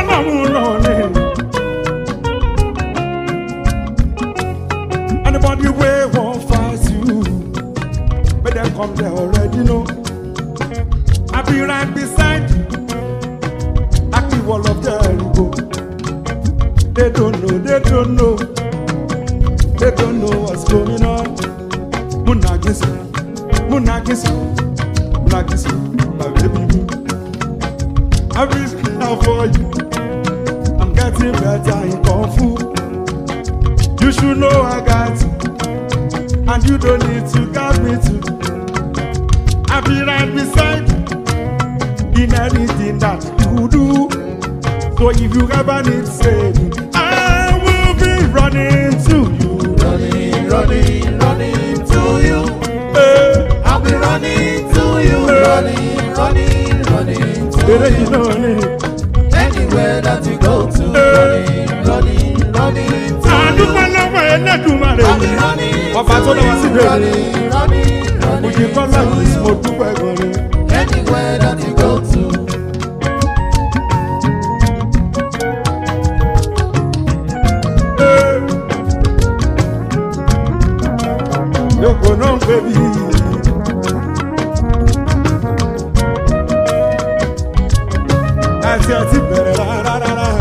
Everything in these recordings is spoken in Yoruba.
Anybody way won't fight you, but they come there already know. I'll be right beside you. I keep all of Jericho. They don't know, they don't know. They don't know what's going on. Munagisu, Munagisu, Munagisu, my baby. I'm reaching out for you. I'm getting better in Kung Fu. You should know I got you, and you don't need to guide me too. I'll be right beside you in anything that you do. So if you ever need saving, I will be running to you. Running, running, running to you. I'll be running to you. Running, running, running to you. Anywhere that you go to. Running, running, running to you. I'll be running to you. Running, running, running to you. Anywhere that you go to. Yoko no baby. I said it better, la la la la.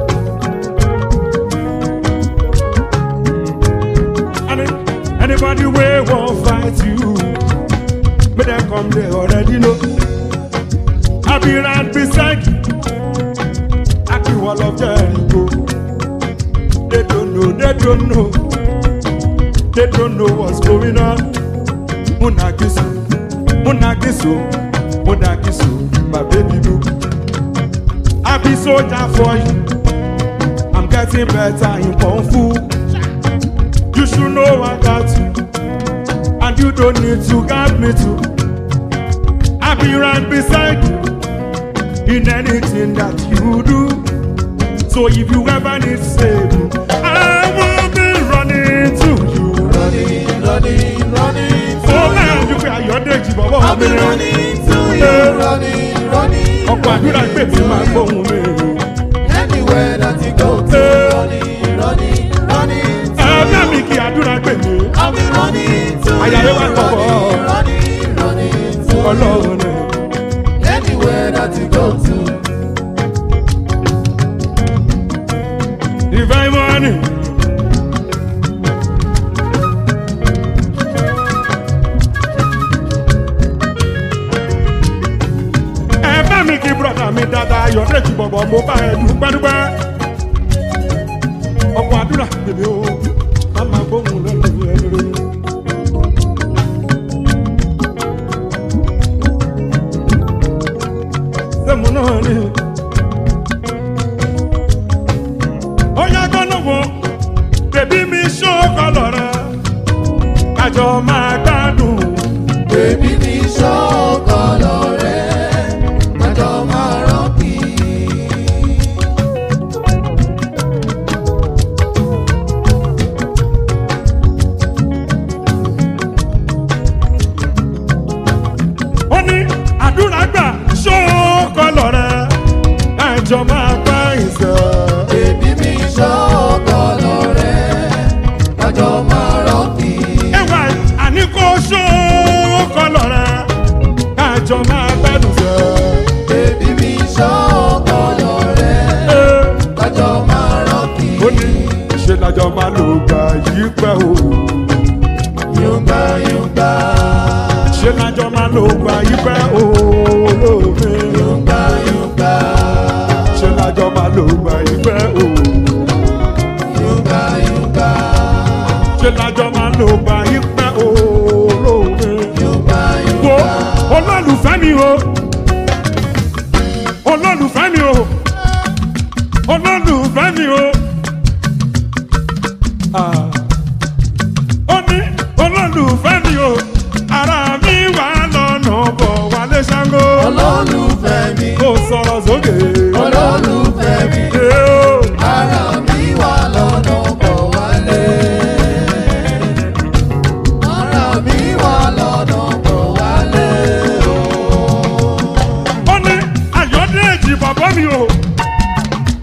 Anybody way won't fight you, but they come they already know. I'll be right beside you. I keep all of Jericho. They don't know, they don't know. They don't know what's going on. Munagisu, Munagisu, Munagisu, my baby boo. I'll be soldier for you. I'm getting better in Kung Fu. You should know I got you, and you don't need to guide me too. I'll be right beside you in anything that you do. So if you ever need saving, I will be running to you. Running, running, running to oh, man, you can your day, I'll be running to you. Running, running, running to you. Anywhere that you go to. Running, running, running to you. I'll be running to you. Running, running to you. Anywhere that you go to. Divine money. Brother mi dada your rich bobo mo ba e du gbaduba opo adura bebe o mama gbohun lenu elere semu na ni oya gbono wo baby mi show color ajo ma gbadun baby mi show color Jọ máa gbá ìsọ̀. Bèbí mi ṣọ́kọ̀ lọ́rẹ́, kájọ máa rọ́ọ̀kì. Ẹ̀wà àní kò ṣọ́kọ̀ lọ́rẹ́, kájọ máa gbádùn sọ. Bèbí mi ṣọ́kọ̀ lọ́rẹ́, kájọ máa rọ́ọ̀kì. Ó ní ṣe lájọ máa lò gbà yí pẹ́ o. Yóngbà yóngbà. Ṣe lájọ máa lò gbà yí pẹ́ o lóore. Yóngbà yóngbà. Lájọ máa lò gbà ìfẹ́ o. Yóngbà yóngbà. Ṣé lájọ máa lò gbà ìfẹ́ o lóore. Yóngbà yóngbà. Wo olólùfẹ́ mi o. Olólùfẹ́ mi o. Olólùfẹ́ mi o. Ó ní olólùfẹ́ mi o. Ara mi wà lọ́nà bọ̀ wálé Ṣàngó. Olólùfẹ́ mi. Kò sọ̀rọ̀ sókè. Olólùfẹ́ mi. Ara mi wà lọ́nà bọ̀ wálé. Ara mi wà lọ́nà bọ̀ wálé. Ó ní Ayọ̀dèjì bàbá mi o.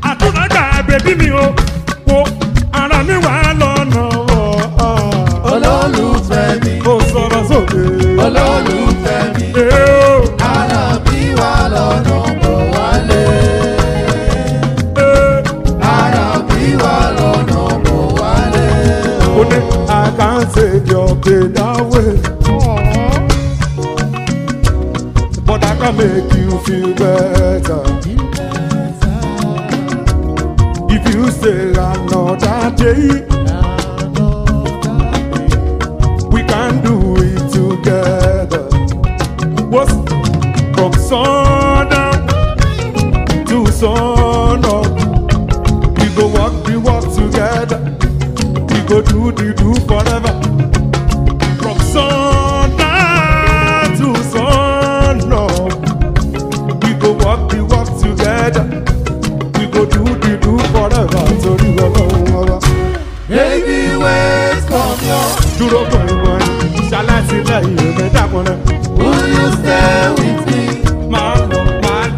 but I can make you feel better. If you stay another day, we can do it together. What's from sundown to sun up? We go walk together. We go do the do forever. From sundown to sun up, we go walk together. We go do the do forever. So you go. Baby, where's from your? Duro boy, shall I see that you made that one? Will you stay with me? Man, love.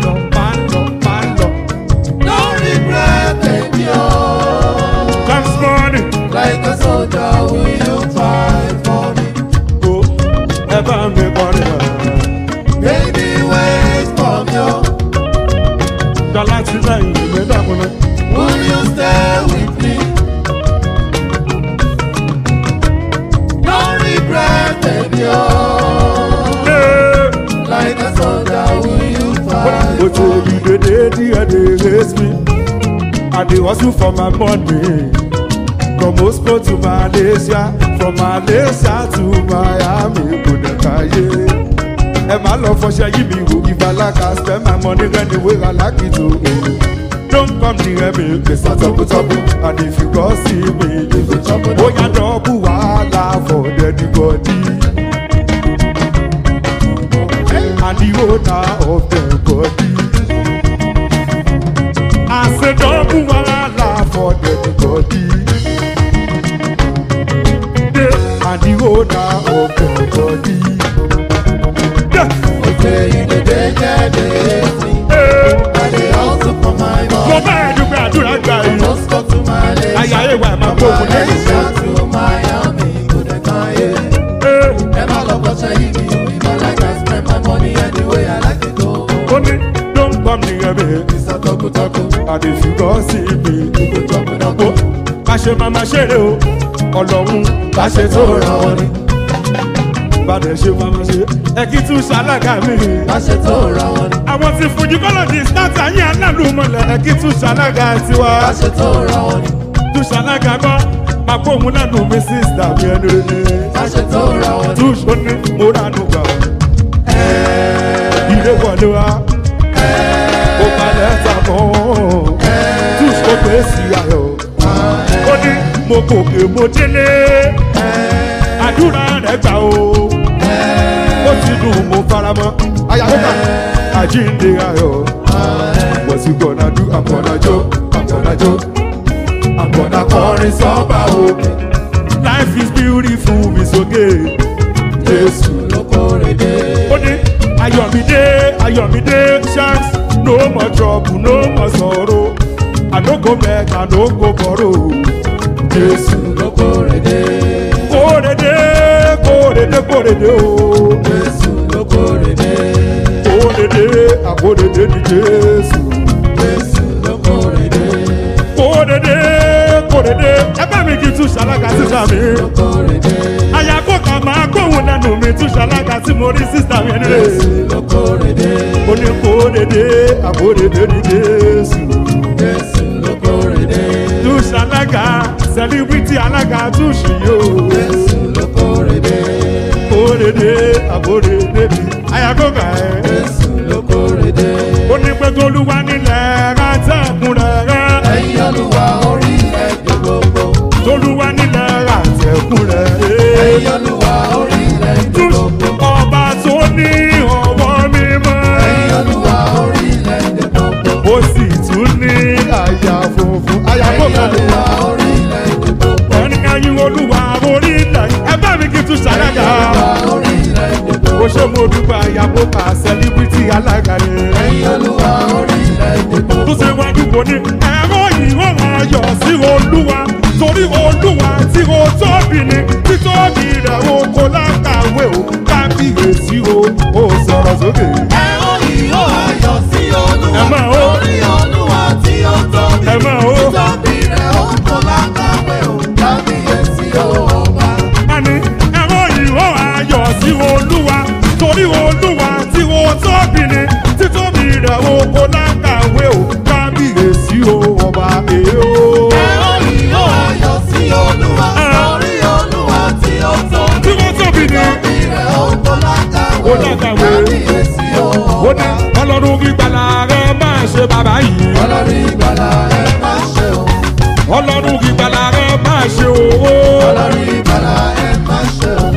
No regret, baby, oh. Thanks, money. Like a soldier, will you fight for me? Go, ever me body. Baby, where's from your? Shall I see that you made that one? Will you stay with me? No regret, baby, oh. Like a soldier, will you fight But for me? you they raise me. I dey hustle for my money. From Moscow to Malaysia, from Malaysia to Miami, go the kaye. And my love for share me who if I like I spend my money anywhere I like it to. Don't come near me, it's a trouble. And if you go see me, it's a trouble. Oh, ya double wala for the body. And the owner of the body. I said double wala for the body. And the owner of the body. Okay, you the danger, and they also for my money. Moscow to Malaysia, from Malaysia to Miami, to the Kaye. And all of us are you, if I like I spend my money anyway, I like to go. Don't come near me. It's a talk. And if you go see me, You go talk it up. Báṣe máa ṣe rè o, Ọlọ́run báṣe tó ra wọn ni. Bàdẹ̀ ṣe máa ṣe, ẹ kí tún ṣalága mi. Báṣe tó ra wọn ni. Àwọn tí fojú kọ́lọ̀ di sítáàtì ayé aláàlú mọ̀lẹ̀, ẹ kí tún ṣalága tiwa. Báṣe tó ra wọn ni. Tún ṣalága gbọ́, máa kó òun lẹ́nu mi sí ìsìtàbí ẹni rẹ̀ ni. Báṣe tó ra wọn ni. Tún ṣó ní mo ránú gbà. Ilé wọlé wa, ó balẹ̀ sàmọ́. Tún ṣó pé sí ayọ̀. Ó ní mo gòkè mo délé, àdúrà rẹ̀ gbà o. Ó ti dùn mo faramọ́, ayáwókà àjíǹde ayọ̀. What's he gonna do? I'm gonna jó. I'm gonna kọrin sọ́ba òkè. Life is beautiful, it's okay. Jésù ló kórè dé. Ó ní Ayọ̀mídé chance, no more trouble, no more sorrow. I no go beg, I no go borrow. Jésù ló kórè dé. Kórè dé o. Jésù ló kórè dé. Kórè dé ní Jésù. Jésù ló kórè dé. Kórè dé. Ẹ bá mi kí tún ṣalága sísá mi. Ló kórè dé. Àyàkókà máa gbóhùn lẹ́nu mi tún ṣalága tí mo rí sísá mi nílé. Jésù ló kórè dé. Ó ní kórè dé ní Jésù. Jésù ló kórè dé. Tún ṣalága celebrity alága tún ṣì yóò. Jésù ló kórè dé. Kórè dé mi. Àyàkókà ẹ̀. Jésù ló kórè dé. Ó ní pé tolúwa nílẹ̀ rátẹ̀kùn rẹ̀. Ẹ̀yin Olúwa orílẹ̀-èdè gbogbo. Tolúwa nílẹ̀ rátẹ̀kùn rẹ̀. Ẹ̀yin Olúwa orílẹ̀-èdè gbogbo. Ọba tó ní ọwọ́ mímọ́. Ẹ̀yin Olúwa orílẹ̀-èdè gbogbo. Ó sì tún ní àyà funfun. Ẹ̀yin Olúwa orílẹ̀-èdè gbogbo. Ẹ̀yin Olúwa orílẹ̀-èdè. Ẹ bá mi kí tún ṣàlàyé. Ẹ̀yin Olúwa orílẹ̀-èdè gbogbo. Ó ṣe mo dúpẹ́ àyàbó pa celebrity alága yẹn. Ẹ̀yin Olúwa orílẹ̀-èdè gbogbo. Tó ṣe wájú kò ní ẹ̀rọ ìwọ̀n ayọ̀ sí Olúwa. Torí Olúwa tí ó tóbi ni, títóbi rẹ̀ o kò lákàwé o. Kábíyèsí o, ó sọ̀rọ̀ sókè. Ẹ̀rọ ìhó ayọ̀ sí Olúwa. Ẹ máa ó. Torí Olúwa tí ó tóbi. Ẹ máa ó. Títóbi rẹ̀ ó kò lákàwé o. Kábíyèsí o ọba. Àní ẹ̀rọ ìwọ̀n ayọ̀ sí Olúwa. Torí Olúwa tí ó tóbi. tóbi ni títóbi rẹ̀ o kò lákàwé o kábíyèsí o ọba èyí o. ẹ ó yìn ó ayọ̀ sí olúwa orí olúwa tí ó tóbi. tí wọ́n tóbi ni tóbi rẹ̀ ó kò lákàwé kábíyèsí o ó ní ọlọ́run ìgbàlà rẹ̀ máa ṣe bàbá yìí. ọlọ́run ìgbàlà rẹ̀ máa ṣe o. ọlọ́run ìgbàlà rẹ̀ máa ṣe o. ọlọ́run ìgbàlà rẹ̀ máa ṣe o.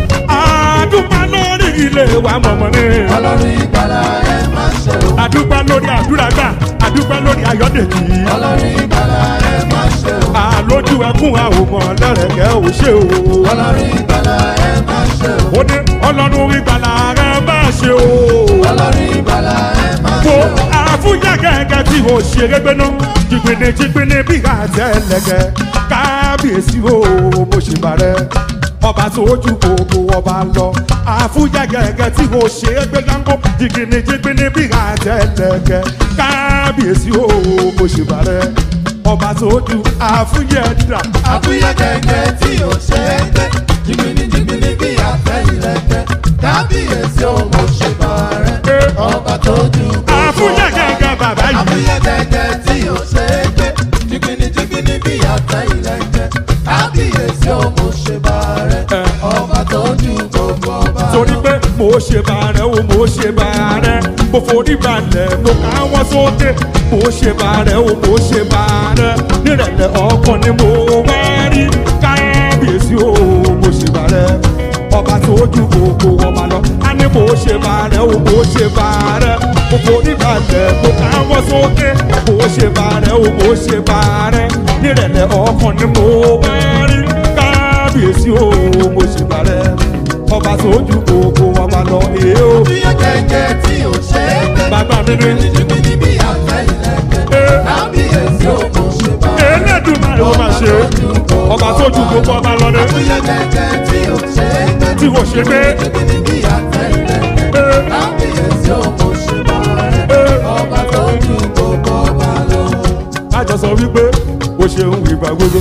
àdúpẹ́ lórí ilé wa mọ̀mọ́ ni. ọlọ́run ìgbàlà rẹ̀ máa ṣe o. àdúpẹ́ lórí àdúràgbà àdúpẹ́ lórí ayọ̀dèjì. ọlọ́run ìgbàlà rẹ̀ máa ṣe o. àlójú ẹkún àwòmọ̀ lẹ́rẹ̀kẹ́ ò ṣe o. ọlọ́run ìgbàlà rẹ̀ máa ṣe o. ó ní ọlọ́run ìgbàlà rẹ̀ máa ṣe o. ọlọ́run ìgbàlà rẹ̀ máa ṣe mo o. àfúyà gẹ́gẹ́ tí o ṣeré gbéná jìgbìnì jìgbìnì bí àtẹlẹgẹ kábíyèsí o mo ṣe bàrẹ ọba tó ojú gbogbo ọba lọ àfúyà gẹ́gẹ́ tí o ṣeré gbéná jìgbìnì jìgbìnì bí àtẹlẹgẹ kábíyèsí o mo ṣe bàrẹ ọba tó ojú àfúyà dà. àfúyà gẹ́gẹ́ tí ò ṣe é gbé jìgbìnì jìgbìnì bí àtẹlẹgẹ kábíyèsí o mo ṣe bàrẹ ọba tó ju gbogbo àfúyà gẹ́gẹ́ bàbá yìí. àfúyà gẹ́gẹ́ tí ò ṣe é gbé jìgbìnì jìgbìnì bí àtẹlẹgẹ kábíyèsí o mo ṣe bàrẹ ọba tó ju gbogbo ọba. torí pé mo ṣe bàrẹ̀ o mo ṣe bàrẹ̀ mo forí balẹ̀ mo káwọ́ sókè mo ṣe bàrẹ̀ o mo ṣe bàrẹ̀ nírẹ̀lẹ̀ ọkàn ni mo wá rí kábíyèsí o mo ṣe bàrẹ̀ ọba tó ju gbogbo ọba lọ a ní mo ṣe bàrẹ̀ o mo ṣe bàrẹ̀ mo forí balẹ̀ mo káwọ́ sókè mo ṣe bàrẹ̀ o mo ṣe bàrẹ̀ nírẹ̀lẹ̀ ọkàn ni mo wá rí kábíyèsí o mo ṣe bàrẹ̀ ọba tó ju gbogbo ọba lọ èé o. àfúyà gẹ́gẹ́ tí ò ṣe é gbé bàbá mi ní. jìgbìnì bí àtẹlẹgẹ kábíyèsí o mo ṣe bàrẹ. Elédùmarè ó máa ṣe ọba tó ju gbogbo ọba lọ ní. àfúyà gẹ́gẹ́ tí ò ṣe é gbé tí kò ṣe pé jìgbìnì bí àtẹlẹgẹ kábíyèsí o mo ṣe bàrẹ ọba tó ju gbogbo ọba lọ. àjọ sọ wípé o ṣeun ìgbà gbogbo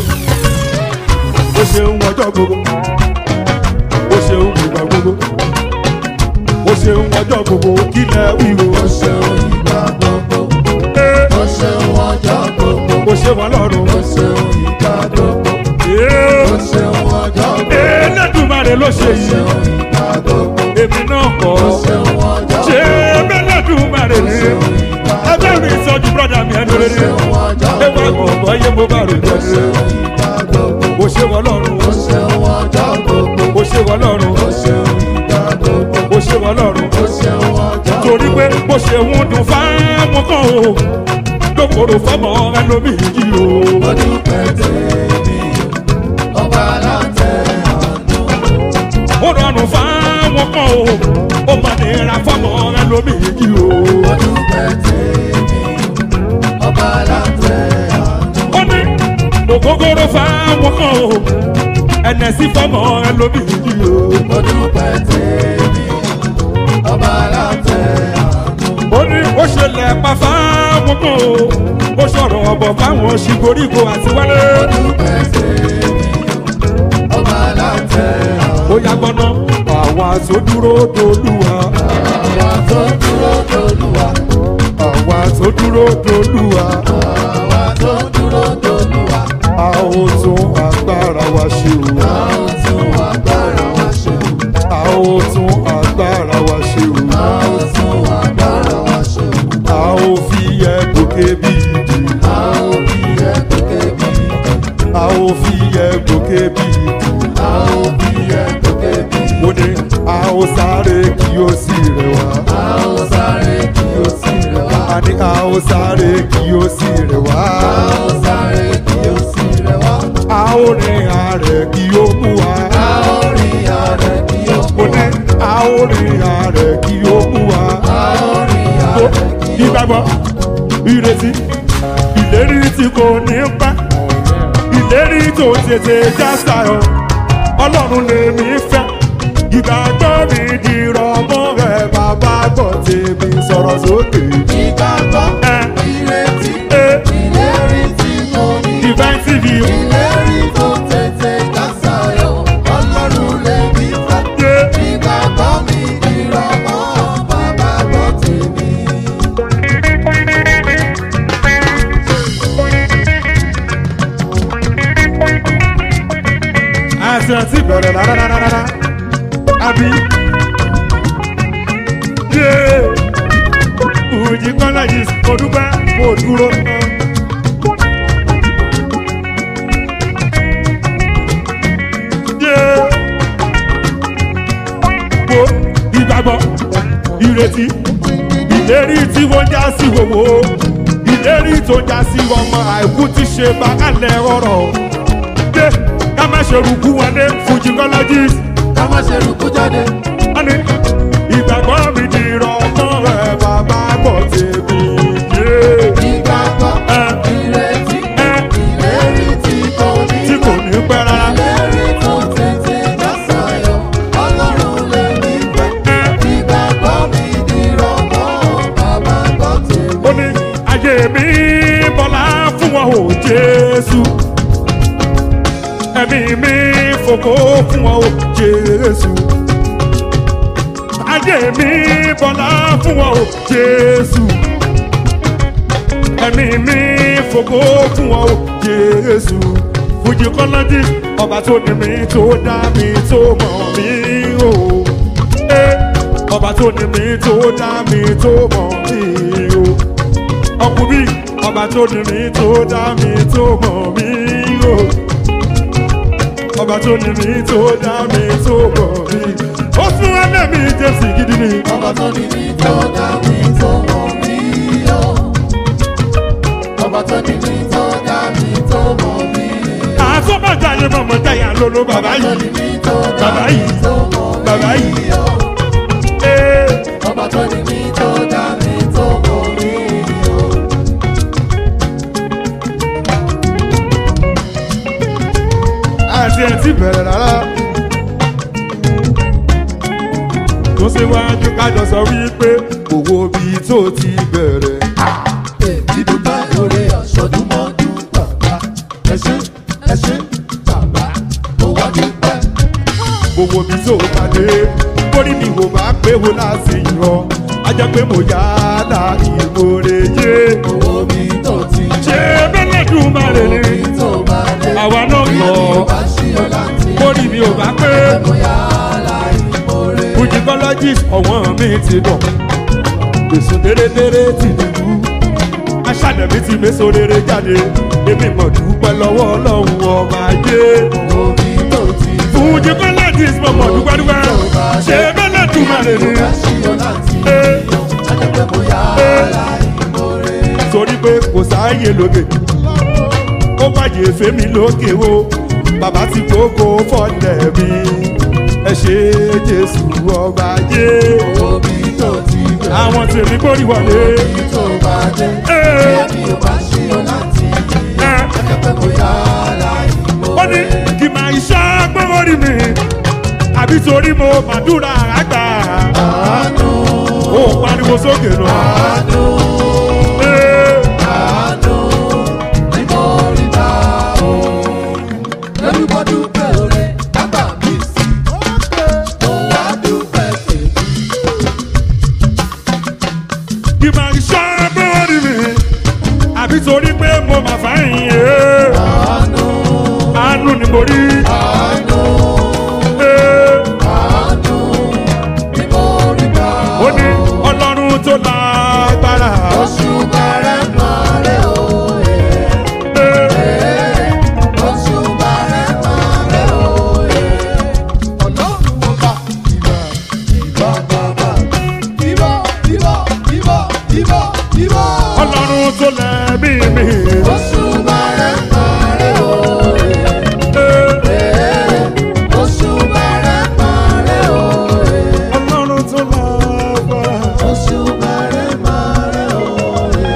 o ṣeun ọjọ́ gbogbo o ṣeun ìgbà gbogbo o ṣeun ọjọ́ gbogbo kílẹ̀ wíwo. ó ṣeun ìgbà gbogbo ó ṣeun ọjọ́ gbogbo o ṣe wọn lọ́rùn. ó ṣeun ìgbà gbogbo ó ṣeun ọjọ́ gbogbo Elédùmarè ló ṣe ó yìí ṣeun ìgbà gbogbo èmi náà kọ́ ó ṣeun ọjọ́ ṣé gbogbo Elédùmarè ó ní ṣeun ìgbà ẹgbẹ́ mi ìsọjú brọ́dà mi ẹnu ó rere ṣeun ọjọ́ ẹgbẹ́ gbogbo ọ̀gbọ̀n yé mo bá rò ó jẹ́ ṣeun ìgbà gbogbo o ṣe wọn lọ́rùn ó ṣeun ọjọ́ gbogbo o ṣe wọn lọ́rùn ó ṣeun ìgbà gbogbo o ṣe wọn lọ́rùn ó ṣeun ọjọ́ torí pé bó ṣe ń dùn fáwọn kan o lókòrò fọmọ ẹlòmíì yìí o. ó dúpẹ́ tèmi ọba aláǹtẹ̀ àánú. ó rọrùn fáwọn kan o ó mà nira fọmọ ẹlòmíì yìí o. ó dúpẹ́ tèmi ọba aláǹtẹ̀ àánú. ó ní ògógóró fáwọn kan o ẹnẹsí fọmọ ẹlòmíì yìí o. ó dúpẹ́ tèmi ọba aláǹtẹ̀ àánú. ó ní ó ṣẹlẹ̀ pa fáwọn kan o ó sọ̀rọ̀ ọ̀bọ̀ fáwọn ṣìgórígò àti wálé. ó dúpẹ́ tèmi ọba aláǹtẹ̀ àánú. ó yá gbọ́ná àwa tó dúró dolúwa. àwa tó dúró dolúwa. àwa tó dúró dolúwa. àwa tó dúró dolúwa. a ó tún agbára wa ṣe o. a ó tún agbára wa ṣe o. a ó tún agbára wa ṣe o. a ó tún agbára wa ṣe o. a ó fi yẹ gòkè bí ìdè. a ó fi ẹ̀kọ́kẹ́ bí a ó fi yẹ gòkè bí ìdè. a ó fi ẹ̀kọ́kẹ́ bí. mo ní a ó sáré kí ó sì rẹ̀ wá. a ó sáré kí ó sì rẹ̀ wá. a ní a ó sáré kí ó sì rẹ̀ wá. a ó sáré kí ó sì rẹ̀ wá. a ó rìn àrẹ̀ kí ó mú wa. a ó rìn àrẹ̀ kí ó mo mú ní wa. a ó rìn àrẹ̀ kí ó mú wa. a ó rìn àrẹ̀ kí ó mú wa. ìgbàgbọ́ ìrètí ìlérí tí kò ní pẹ́ ìlérí tó tètè já sáyọ ọlọ́run lèmi fẹ́ ìgbàgbọ́ mi dìrọ̀ mọ́ rẹ̀ bàbá gbọ́ tèmi sọ̀rọ̀ sókè. ìgbàgbọ́ ìrètí ìlérí tí kò ní Divine TV ìlérí tó tètè já sáyọ ọlọ́run lèmi fẹ́. ìgbàgbọ́ mi ìrọ̀mọ́ bàbá gbọ́ tèmi àti ẹ̀ ti bẹ̀rẹ̀ rárá àbí yé Fuji Colleges mo dúpẹ́ mo dúró náà. Wo ìgbàgbọ́ ìrètí ìlérí tí wọ́n já sí wòwò ìlérí tó já sí ọmọ àìkú ti ṣe bàálẹ̀ ọ̀rọ̀ dé ká má ṣe rúkú wọlé Fuji Colleges ká má ṣe rúkú jáde. Ani ìgbàgbọ́ mi di ìrọ̀mọ́ rẹ̀ bàbá gbọ́ tèmi yé. Ìgbàgbọ́ ìrètí ìlérí tí kò ní pẹ́ rárá. ìlérí tó tètè já sáyọ̀ Ọlọ́run lè ní pẹ́. Ìgbàgbọ́ mi dìrọ̀mọ́ bàbá gbọ́ tèmi. Ó ní ayé mi bọ́lá fún wọn ò Jésù ẹ̀mí mi fòkó fún wọn ò Jésù ayé mi bọ́lá fún wọn ò Jésù ẹ̀mí mi fòkó fún wọn ò Jésù Fuji Colleges ọba tó ní mi tó dá mi tó mọ̀ mí o ọba tó ní mi tó dá mi tó mọ̀ mí o ọkùnrin ọba tó ní mi tó dá mi tó mọ̀ mí o ọba tó ní mi tó dá mi tó mọ̀ mí ó fún ẹlẹ́ mi Jésù gidi ni. Ọba tó ní mi tó dá mi tó mọ̀ mí o. Ọba tó ní mi tó dá mi tó mọ̀ mí o. àtọ́bàjá yẹn mọ̀mọ́ jáyà lólo bàbá yìí bàbá yìí bàbá yìí. Ọba tó ní mi tó dá mi tó mọ̀ mí o. àti ẹ̀ ti bẹ̀rẹ̀ rárá. tó ṣe wájú kájọ sọ wípé owó bíi tó ti bẹ̀rẹ̀. Dídúpẹ́ lórí aṣọ́dúnmọ́dún bàbá. Ẹ ṣé bàbá, mo wá dúpẹ́. owó bíi tó pàdé kórìí mi wò bá pé wo láti yọ ajá pé mo yá la ìmoore yé. Owó mi tó ti ṣé bẹ́lẹ̀ dùn má lè ní. owó mi tó bá dé. àwa náà lọ kórìí mi ò bá pé. Mo yá láì mórè. Fuji Colleges ọ̀wọ́n mi ti dùn èso dérédéré ti dìbò aṣáájú mi ti méso rere jáde èmi mọ̀ dúpẹ́ lọ́wọ́ Ọlọ́run ọba ayé. Owó mi tó ti Fuji Colleges mo mọ̀ dúpẹ́ ṣé bẹ́lẹ̀ dùn má lè ní. torí pé kò sáàyè lókè ó wáyé fèmí lókè o bàbá ti gbogbo fọ́lẹ̀ mi ẹ ṣé Jésù ọba ayé. owó mi tó ti bẹ̀rẹ̀. àwọn tèmi gbórí wọlé. Owó mi tó bá dé. Bí o bá ṣí ọ láti yí. Akẹ́kọ̀ọ́ mo yá láì mórè. ó ní kì máa iṣẹ́ gbọ́wọ́rì mi àbí torí mo màdúrà àgbà. Àánú. ó pariwo sókè náà. Àánú. Àánú ni mo rí gbà o. Lórúkọ dúpẹ́ òre, bàbá mi sí. Mo wá dúpẹ́ tèmi. kì máa iṣẹ́ gbọ́wọ́rì mi àbí torí pé mo mà fáyìn. Àánú. àánú ni mo rí. Àánú. Àánú ni mo rí gbà o. ó ní Ọlọ́run tó lágbára. Oṣù bẹ̀rẹ̀ mọ́rẹ́ òye. Oṣù bẹ̀rẹ̀ mọ́rẹ́ òye. Ọlọ́run wo bá ìbà bàbá. Ìbà. Ọlọ́run tó lẹ́mí mi. Oṣù bẹ̀rẹ̀ mọ́rẹ́ òye. Oṣù bẹ̀rẹ̀ mọ́rẹ́ òye. Ọlọ́run tó lágbára. Oṣù bẹ̀rẹ̀ mọ́rẹ́ òye.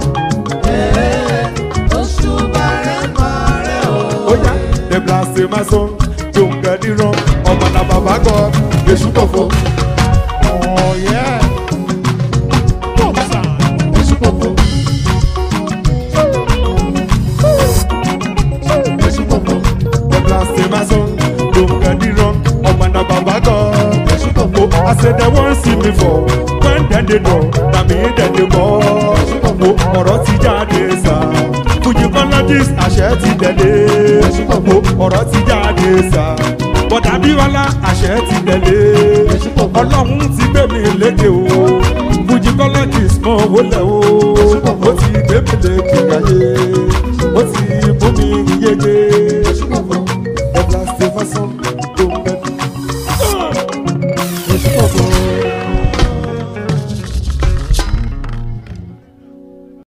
Oṣù bẹ̀rẹ̀ mọ́rẹ́ òye. Ó yá the blasphemous don't get it wrong ọmọ náà bàbá gbọ́ èṣù kọ̀fọ́. ọ̀yẹ́ bọ́ọ̀sà Èṣù kòkó. Èṣù kòkó. the blasphemous don't get it wrong ọmọ náà bàbá gbọ́ Èṣù kòkó. I say they wan see me for when dem dey know na me dem dey bọ́. ọ̀rọ̀ ti jáde sá Fuji Colleges àṣẹ ti tẹ̀lé. ọ̀rọ̀ ti jáde sá Ajíbọ́lá àṣẹ ti tẹ̀lé ọlọ́run ti gbé mi lékè o Fuji colleges mọ̀ wọlé o ó ti gbé mi lékè ayé.